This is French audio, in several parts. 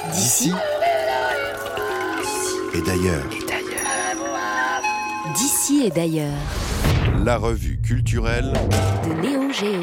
D'ici et d'ailleurs. D'ici et d'ailleurs. La revue culturelle de Néo Géo.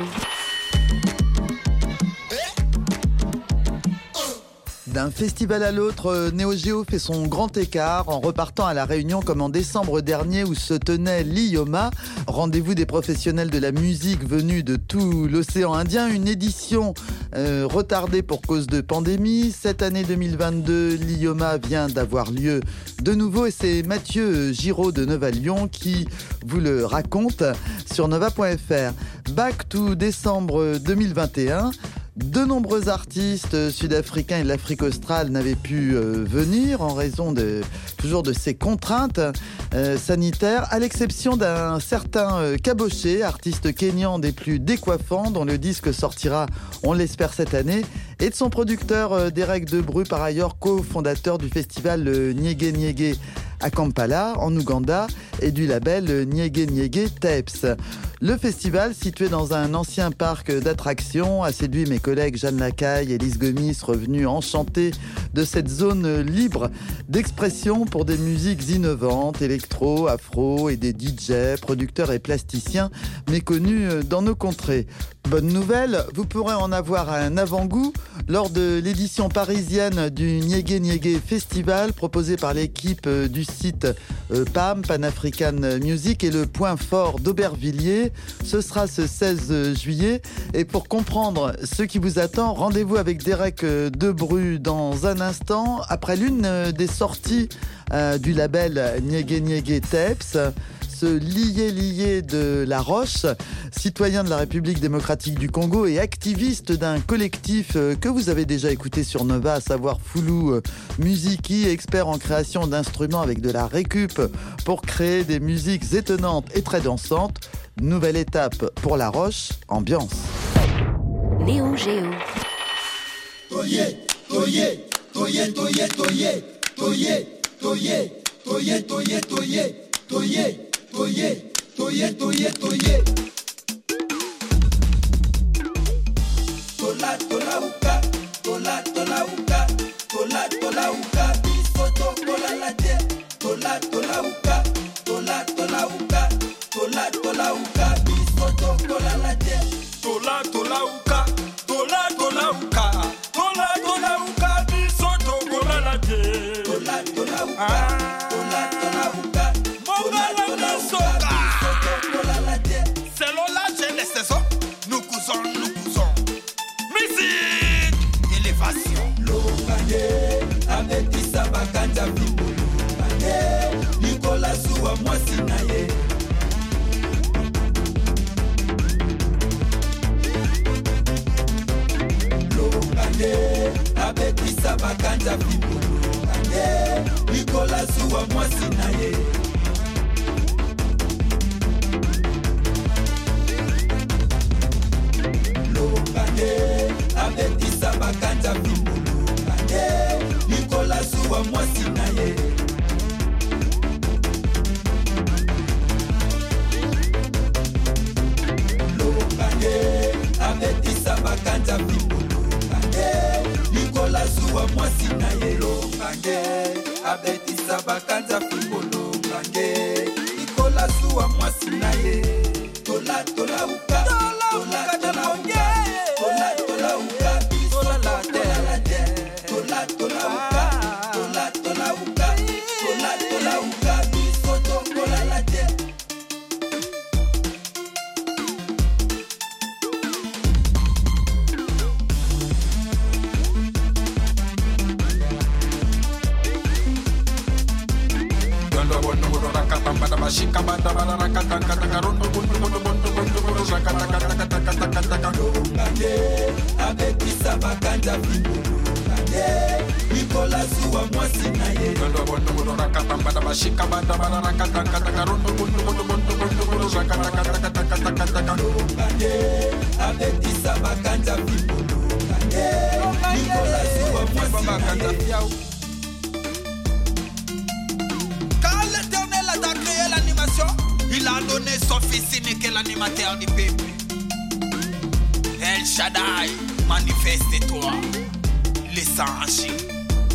D'un festival à l'autre, Néo Géo fait son grand écart en repartant à La Réunion comme en décembre dernier où se tenait l'IOMA, rendez-vous des professionnels de la musique venus de tout l'océan Indien, une édition retardée pour cause de pandémie. Cette année 2022, l'IOMA vient d'avoir lieu de nouveau et c'est Mathieu Giraud de Nova Lyon qui vous le raconte sur nova.fr. Back to décembre 2021. De nombreux artistes sud-africains et de l'Afrique australe n'avaient pu venir en raison de ces contraintes sanitaires, à l'exception d'un certain Caboché, artiste kényan des plus décoiffants, dont le disque sortira, on l'espère, cette année, et de son producteur Derek Debru, par ailleurs cofondateur du festival Nyege Nyege à Kampala, en Ouganda, et du label Nyege Nyege Tapes. Le festival, situé dans un ancien parc d'attractions, a séduit mes collègues Jeanne Lacaille et Lise Gomis, revenus enchantés de cette zone libre d'expression pour des musiques innovantes, électro, afro et des DJ, producteurs et plasticiens méconnus dans nos contrées. Bonne nouvelle, vous pourrez en avoir un avant-goût lors de l'édition parisienne du Nyege Nyege Festival proposé par l'équipe du site PAM, Pan African Music, et le Point Fort d'Aubervilliers. Ce sera ce 16 juillet. Et pour comprendre ce qui vous attend, rendez-vous avec Derek Debru dans un instant, après l'une des sorties du label Nyege Nyege Tapes. Ce lié de La Roche, citoyen de la République démocratique du Congo et activiste d'un collectif que vous avez déjà écouté sur Nova, à savoir Foulou Musiki, expert en création d'instruments avec de la récup pour créer des musiques étonnantes et très dansantes. Nouvelle étape pour La Roche, ambiance. Néo Géo. Toye, toye, toye, toye, toye, toye, toye, toye, toye, toye, toye. Toye, toye, toye, toye. Tola, tola, uka. Tola, tola, uka. Tola, tola, uka. Bisoto, tola, la te. Tola, tola, uka. Tola, tola, uka. Tola, tola, uka. Bisoto, tola, la te. Tola, tola, uka. Tola, tola, uka. Tola, tola, uka. Bisoto, tola, la te. Tola, tola, uka. Tola, tola, uka. Selon la jeunesse des hommes, nous cousons. Musique, élévation. Longane, avec Isaba Kanja Bimbo. Longane, Nicolas Soua Mwasinaye. Longane, avec Isaba Kanja Bimbo. Longane, Nicolas Soua Mwasinaye. Avec Isaba Kanja Bimbo. Nicolas Soua Mwasinaye. Avec Isaba Kanja Bimbo. Nicolas Soua Mwasinaye. Avec Isaba Kanja Bimbo. Nicolas Soua Mwasinaye. Tola, tola, uka. Tola, tola, uka. Tola, tola, uka. Tola, la te. Tola, tola, uka. Tola, tola, uka. Tola, tola, uka. Bisoto, tola, la te. Avec Isaba Kanja Bimbo. Nicolas Soua Mwasinaye. Avec Isaba Kanja Bimbo. Nicolas Soua Mwasinaye. Quand l'Éternel a créé l'animation, il a donné son fils unique, l'animateur du peuple. El Shaddai, manifeste-toi, laissant agir.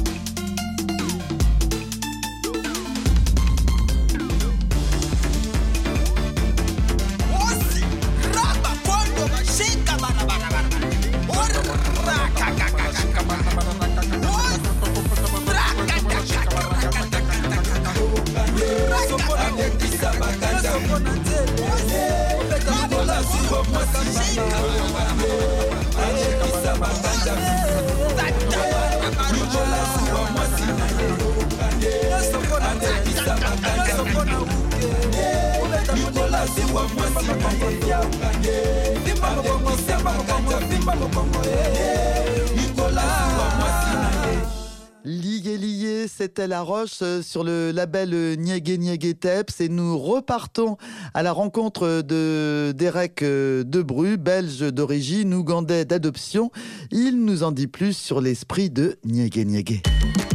Lié, c'était La Roche sur le label Niégué Niégué Teps et nous repartons à la rencontre de Derek Debru, belge d'origine, ougandais d'adoption. Il nous en dit plus sur l'esprit de Niégué Niégué.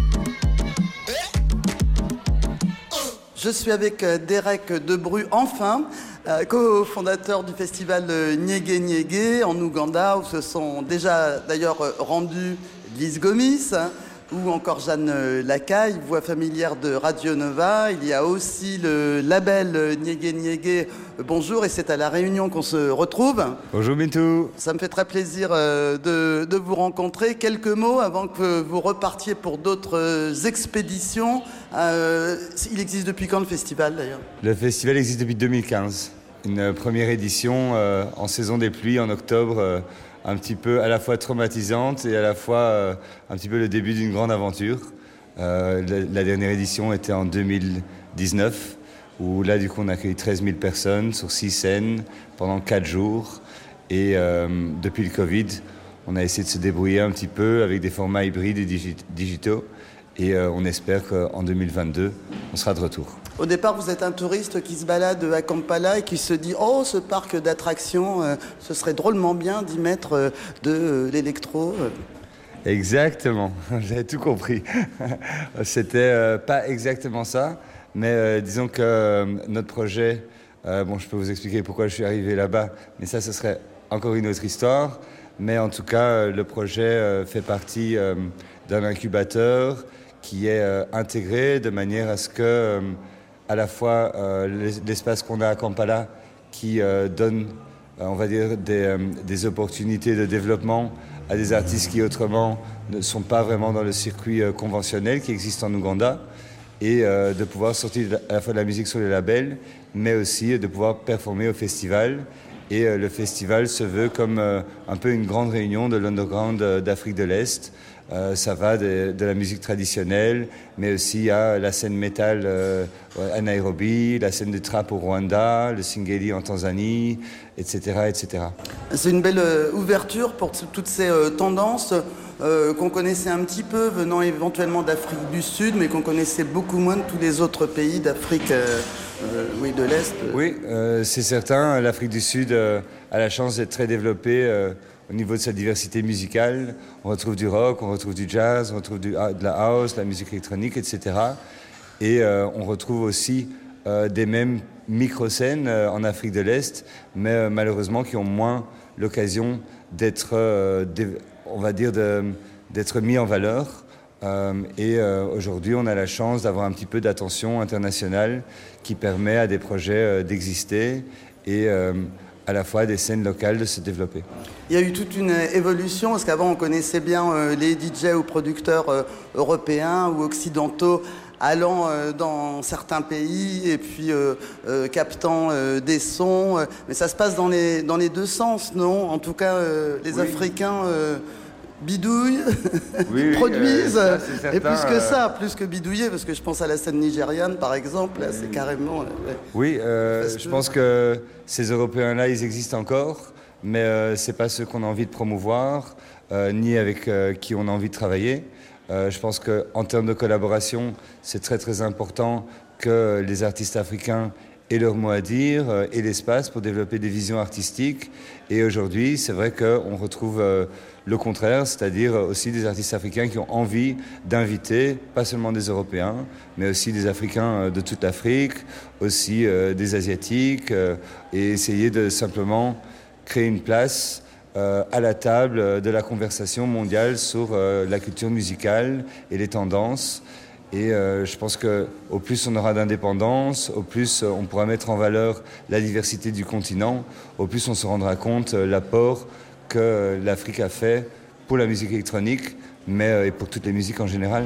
Je suis avec Derek Debru, enfin, co-fondateur du festival Niégué Niégué en Ouganda, où se sont déjà d'ailleurs rendus Lise Gomis, ou encore Jeanne Lacaille, voix familière de Radio Nova. Il y a aussi le label Niégué Niégué. Bonjour, et c'est à La Réunion qu'on se retrouve. Bonjour Bintou. Ça me fait très plaisir de vous rencontrer. Quelques mots avant que vous repartiez pour d'autres expéditions. Il existe depuis quand le festival d'ailleurs ? Le festival existe depuis 2015. Une première édition en saison des pluies en octobre. Un petit peu à la fois traumatisante et à la fois un petit peu le début d'une grande aventure. La dernière édition était en 2019, où là du coup on a accueilli 13 000 personnes sur 6 scènes pendant 4 jours. Et depuis le Covid, on a essayé de se débrouiller un petit peu avec des formats hybrides et digitaux. Et on espère qu'en 2022, on sera de retour. Au départ, vous êtes un touriste qui se balade à Kampala et qui se dit « Oh, ce parc d'attractions, ce serait drôlement bien d'y mettre de l'électro. » Exactement, j'avais tout compris. C'était pas exactement ça, mais disons que notre projet, je peux vous expliquer pourquoi je suis arrivé là-bas, mais ça, ce serait encore une autre histoire. Mais en tout cas, le projet fait partie d'un incubateur qui est intégré de manière à ce que, à la fois, l'espace qu'on a à Kampala, qui donne, on va dire, des opportunités de développement à des artistes qui, autrement, ne sont pas vraiment dans le circuit conventionnel qui existe en Ouganda, et de pouvoir sortir à la fois de la musique sur les labels, mais aussi de pouvoir performer au festival. Et le festival se veut comme un peu une grande réunion de l'underground d'Afrique de l'Est. Ça va de la musique traditionnelle, mais aussi à la scène métal à Nairobi, la scène du trap au Rwanda, le singeli en Tanzanie, etc., etc. C'est une belle ouverture pour toutes ces tendances qu'on connaissait un petit peu, venant éventuellement d'Afrique du Sud, mais qu'on connaissait beaucoup moins de tous les autres pays d'Afrique de l'Est. Oui, c'est certain. L'Afrique du Sud a la chance d'être très développée au niveau de sa diversité musicale. On retrouve du rock, on retrouve du jazz, on retrouve de la house, la musique électronique, etc. Et on retrouve aussi des mêmes micro-scènes en Afrique de l'Est, mais malheureusement qui ont moins l'occasion d'être, on va dire, d'être mis en valeur. Aujourd'hui, on a la chance d'avoir un petit peu d'attention internationale qui permet à des projets d'exister et à la fois des scènes locales de se développer. Il y a eu toute une évolution, parce qu'avant on connaissait bien les DJ ou producteurs européens ou occidentaux allant dans certains pays et puis captant des sons. Mais ça se passe dans les deux sens, non ? En tout cas, les Africains bidouillent, produisent, ça, certain, et plus que ça, plus que bidouiller, parce que je pense à la scène nigériane par exemple, là, c'est carrément... je pense que ces Européens-là, ils existent encore, mais c'est pas ceux qu'on a envie de promouvoir, ni avec qui on a envie de travailler. Je pense qu'en termes de collaboration, c'est très très important que les artistes africains aient leur mot à dire et l'espace pour développer des visions artistiques. Et aujourd'hui, c'est vrai qu'on retrouve le contraire, c'est-à-dire aussi des artistes africains qui ont envie d'inviter, pas seulement des Européens, mais aussi des Africains de toute l'Afrique, aussi des Asiatiques, et essayer de simplement créer une place à la table de la conversation mondiale sur la culture musicale et les tendances. Et je pense qu'au plus on aura d'indépendance, au plus on pourra mettre en valeur la diversité du continent, au plus on se rendra compte l'apport que l'Afrique a fait pour la musique électronique, mais et pour toutes les musiques en général.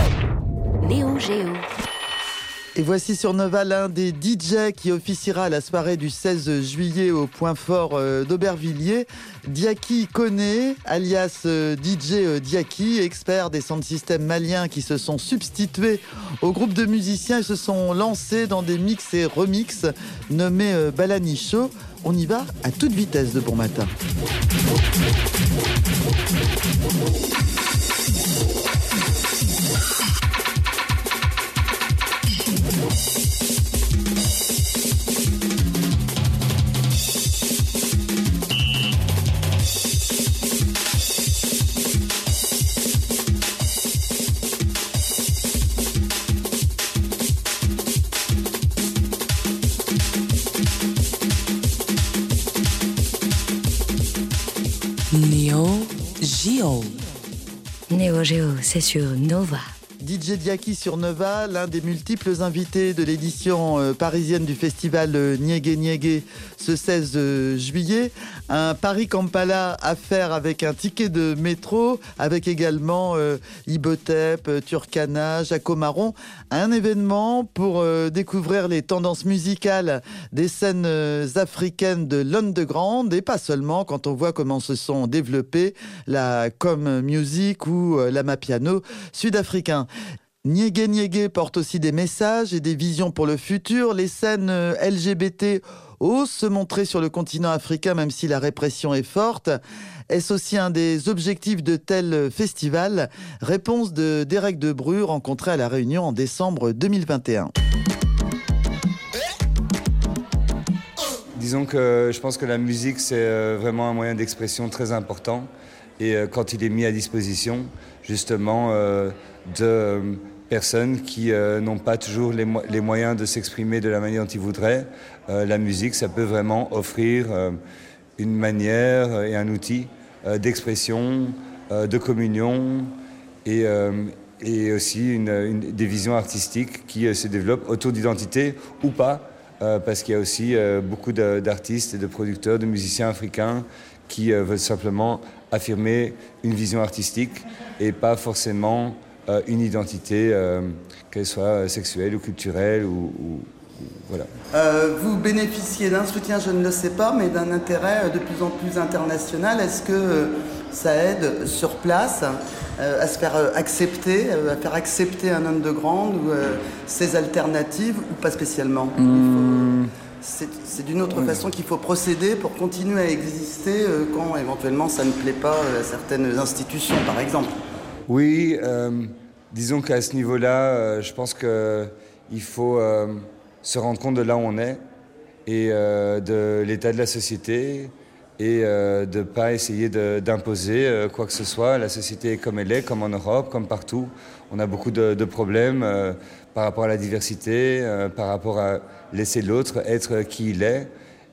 Néo Géo. Et voici sur Nova l'un des DJ qui officiera à la soirée du 16 juillet au Point Fort d'Aubervilliers. Diaki Koné, alias DJ Diaki, expert des sound systems maliens qui se sont substitués au groupe de musiciens et se sont lancés dans des mix et remix nommés Balani Show. On y va à toute vitesse de bon matin. Néo Géo, c'est sur Nova. DJ Diaki sur Nova, l'un des multiples invités de l'édition parisienne du festival Niégué Niégué ce 16 juillet. Un Paris-Kampala à faire avec un ticket de métro, avec également Ibotep, Turkana, Jaco Marron. Un événement pour découvrir les tendances musicales des scènes africaines de l'underground, et pas seulement, quand on voit comment se sont développées la Com Music ou l'Amapiano sud-africain. Niégué Niégué porte aussi des messages et des visions pour le futur. Les scènes LGBT osent se montrer sur le continent africain, même si la répression est forte. Est-ce aussi un des objectifs de tel festival? Réponse de Derek Debru, rencontré à La Réunion en décembre 2021. Disons que je pense que la musique, c'est vraiment un moyen d'expression très important. Et quand il est mis à disposition, justement, de personnes qui n'ont pas toujours les moyens de s'exprimer de la manière dont ils voudraient, la musique, ça peut vraiment offrir une manière et un outil d'expression, de communion et aussi des visions artistiques qui se développent autour d'identités ou pas, parce qu'il y a aussi beaucoup d'artistes et de producteurs, de musiciens africains qui veulent simplement affirmer une vision artistique et pas forcément une identité, qu'elle soit sexuelle ou culturelle ou voilà. Vous bénéficiez d'un soutien, je ne le sais pas, mais d'un intérêt de plus en plus international. Est-ce que ça aide sur place à se faire accepter, à faire accepter un underground ou ses alternatives, ou pas spécialement? C'est d'une autre façon qu'il faut procéder pour continuer à exister quand éventuellement ça ne plaît pas à certaines institutions, par exemple. Oui, disons qu'à ce niveau-là, je pense qu'il faut se rendre compte de là où on est et de l'état de la société et de ne pas essayer d'imposer quoi que ce soit. La société est comme elle est, comme en Europe, comme partout. On a beaucoup de problèmes par rapport à la diversité, par rapport à laisser l'autre être qui il est.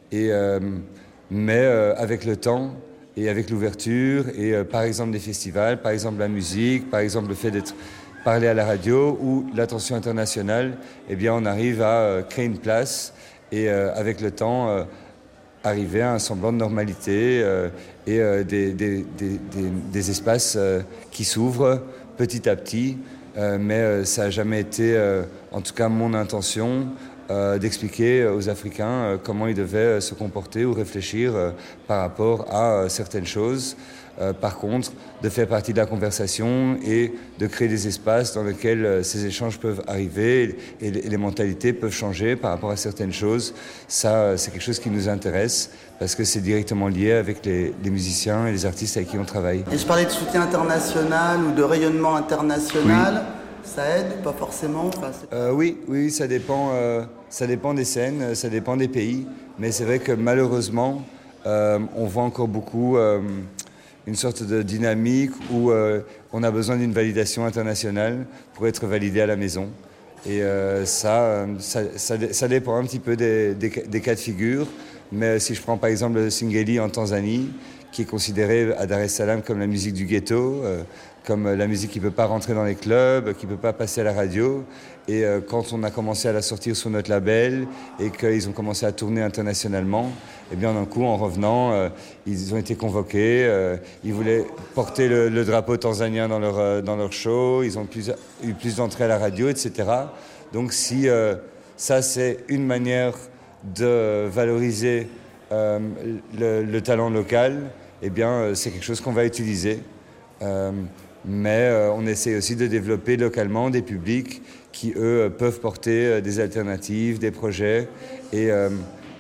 Mais avec le temps et avec l'ouverture et par exemple des festivals, par exemple la musique, par exemple le fait d'être parlé à la radio ou l'attention internationale, eh bien on arrive à créer une place et avec le temps arriver à un semblant de normalité et des espaces qui s'ouvrent petit à petit. Mais ça n'a jamais été, en tout cas mon intention, d'expliquer aux Africains comment ils devaient se comporter ou réfléchir par rapport à certaines choses. Par contre, de faire partie de la conversation et de créer des espaces dans lesquels ces échanges peuvent arriver et les mentalités peuvent changer par rapport à certaines choses. Ça, c'est quelque chose qui nous intéresse parce que c'est directement lié avec les musiciens et les artistes avec qui on travaille. Et je parlais de soutien international ou de rayonnement international. Oui. Ça aide, pas forcément. Oui, ça dépend des scènes, ça dépend des pays. Mais c'est vrai que malheureusement, on voit encore beaucoup une sorte de dynamique où on a besoin d'une validation internationale pour être validé à la maison. Et ça dépend un petit peu des cas de figure. Mais si je prends par exemple le Singeli en Tanzanie, qui est considéré à Dar es Salaam comme la musique du ghetto, comme la musique qui ne peut pas rentrer dans les clubs, qui ne peut pas passer à la radio. Et quand on a commencé à la sortir sur notre label et qu'ils ont commencé à tourner internationalement, eh bien d'un coup, en revenant, ils ont été convoqués. Ils voulaient porter le drapeau tanzanien dans leur show. Ils ont eu plus d'entrées à la radio, etc. Donc si ça, c'est une manière de valoriser le talent local, eh bien c'est quelque chose qu'on va utiliser. Mais on essaie aussi de développer localement des publics qui, eux, peuvent porter des alternatives, des projets. Et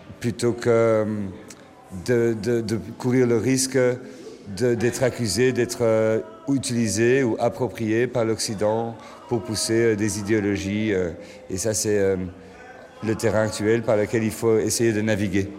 plutôt que de courir le risque d'être accusé, d'être utilisé ou approprié par l'Occident pour pousser des idéologies. Et ça, c'est le terrain actuel par lequel il faut essayer de naviguer.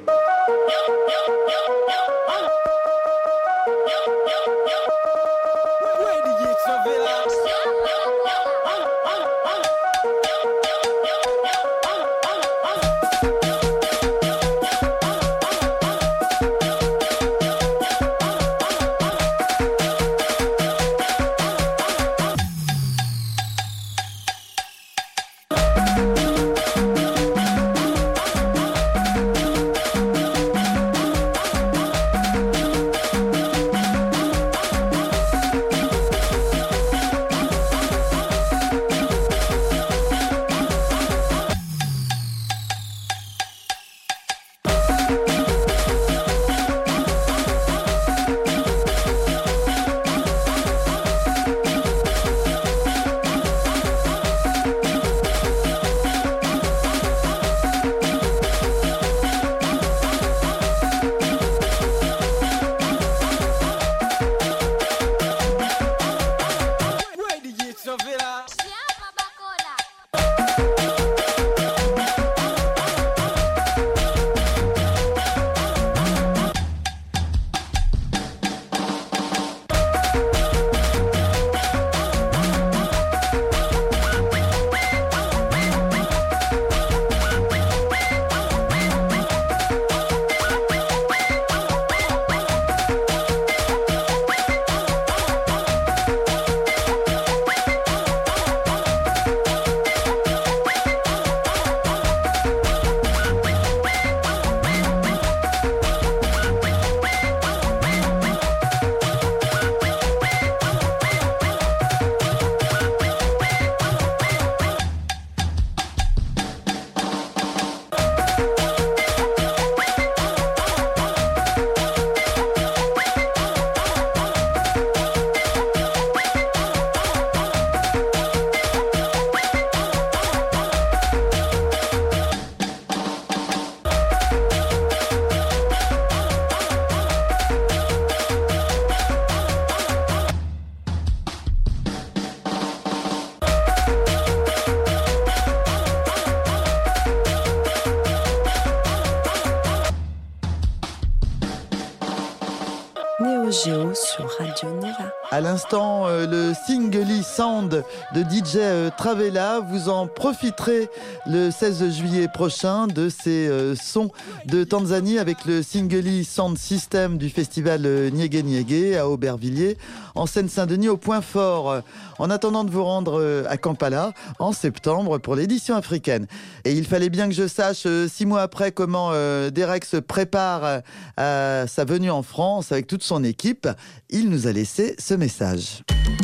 Néo Géo sur Radio Nova. À l'instant, le Singeli Sound de DJ Travella. Vous en profiterez le 16 juillet prochain de ces sons de Tanzanie avec le Singeli Sound System du festival Niégué Niégué à Aubervilliers, en Seine-Saint-Denis, au Point Fort. En attendant de vous rendre à Kampala en septembre pour l'édition africaine. Et il fallait bien que je sache 6 mois après comment Derek se prépare à sa venue en France avec toute son équipe. Il nous a laissé ce message.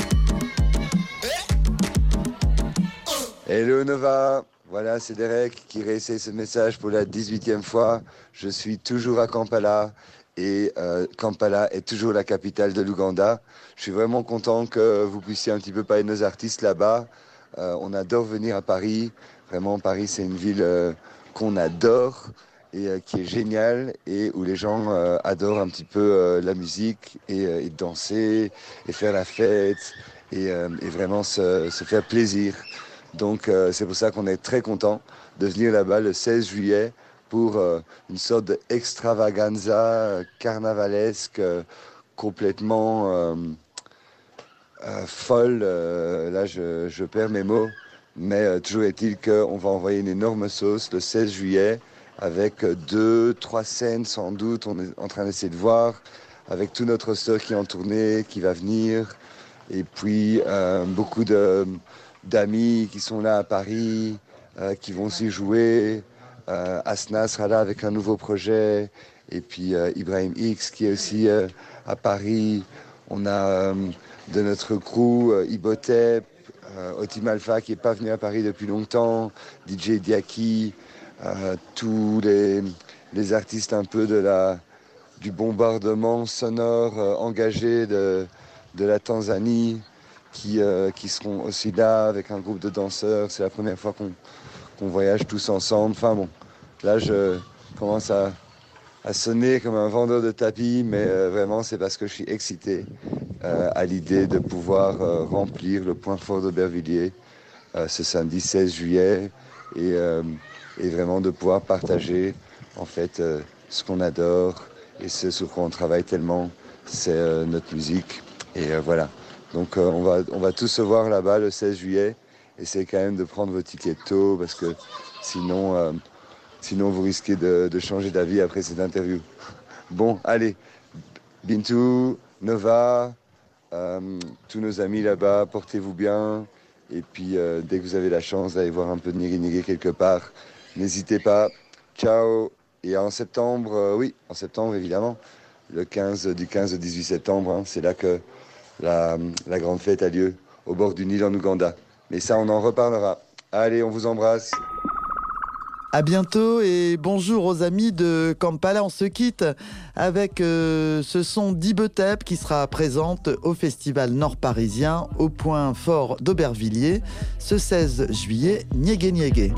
Hello Nova, voilà c'est Derek qui réessaye ce message pour la 18e fois. Je suis toujours à Kampala et Kampala est toujours la capitale de l'Ouganda. Je suis vraiment content que vous puissiez un petit peu parler de nos artistes là-bas. On adore venir à Paris. Vraiment, Paris, c'est une ville qu'on adore et qui est géniale et où les gens adorent un petit peu la musique et danser et faire la fête et vraiment se faire plaisir. Donc, c'est pour ça qu'on est très content de venir là-bas le 16 juillet pour une sorte d'extravaganza carnavalesque complètement folle. Là, je perds mes mots. Mais toujours est-il qu'on va envoyer une énorme sauce le 16 juillet avec 2-3 scènes sans doute. On est en train d'essayer de voir avec tout notre roster qui est en tournée, qui va venir. Et puis beaucoup d'amis qui sont là à Paris, qui vont aussi jouer. Asna sera là avec un nouveau projet. Et puis Ibrahim X qui est aussi à Paris. On a de notre crew Ibotep, Otim Alpha qui n'est pas venu à Paris depuis longtemps, DJ Diaki, tous les artistes un peu du bombardement sonore engagé de la Tanzanie qui seront aussi là avec un groupe de danseurs. C'est la première fois qu'on voyage tous ensemble. Enfin bon, là je commence à sonner comme un vendeur de tapis, mais vraiment c'est parce que je suis excité à l'idée de pouvoir remplir le Point Fort d'Aubervilliers ce samedi 16 juillet et vraiment de pouvoir partager en fait ce qu'on adore et ce sur quoi on travaille tellement, c'est notre musique. Et voilà, donc on va tous se voir là-bas le 16 juillet. Essayez quand même de prendre vos tickets tôt parce que sinon vous risquez de changer d'avis après cette interview. Bon, allez, Bintou, Nova, tous nos amis là-bas, portez-vous bien. Et puis, dès que vous avez la chance d'aller voir un peu de Niri Niri quelque part, n'hésitez pas. Ciao. Et en septembre, en septembre, évidemment, du 15 au 18 septembre, hein, c'est là que la grande fête a lieu, au bord du Nil en Ouganda. Mais ça, on en reparlera. Allez, on vous embrasse. À bientôt et bonjour aux amis de Kampala. On se quitte avec ce son d'Ibetep qui sera présente au Festival Nord Parisien au Point Fort d'Aubervilliers ce 16 juillet. Niégué Niégué.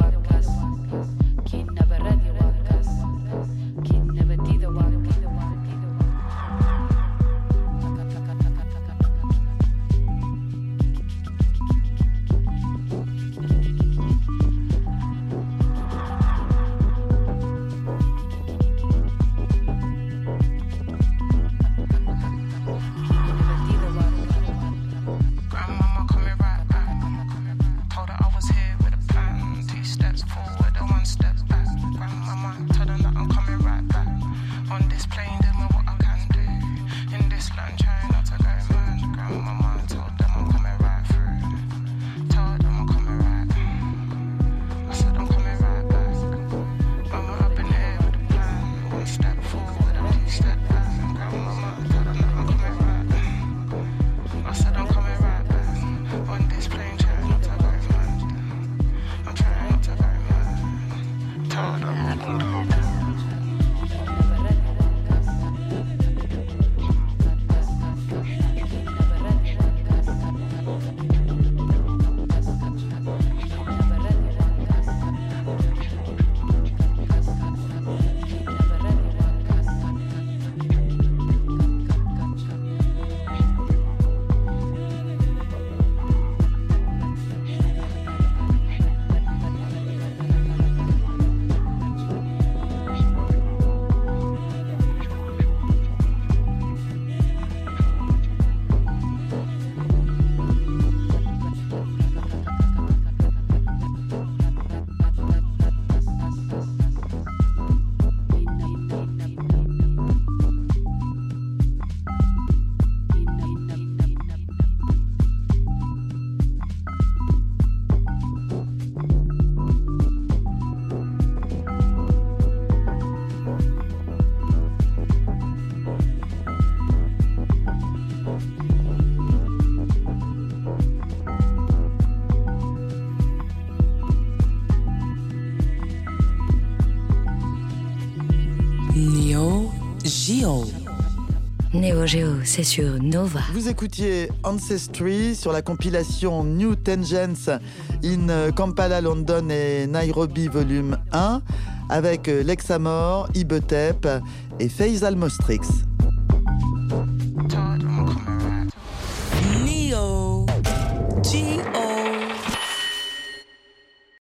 Neo Geo, c'est sur Nova. Vous écoutiez Ancestry sur la compilation New Tangents in Kampala, London et Nairobi volume 1 avec Lexamor, Ibetep et Faisal Mostrix.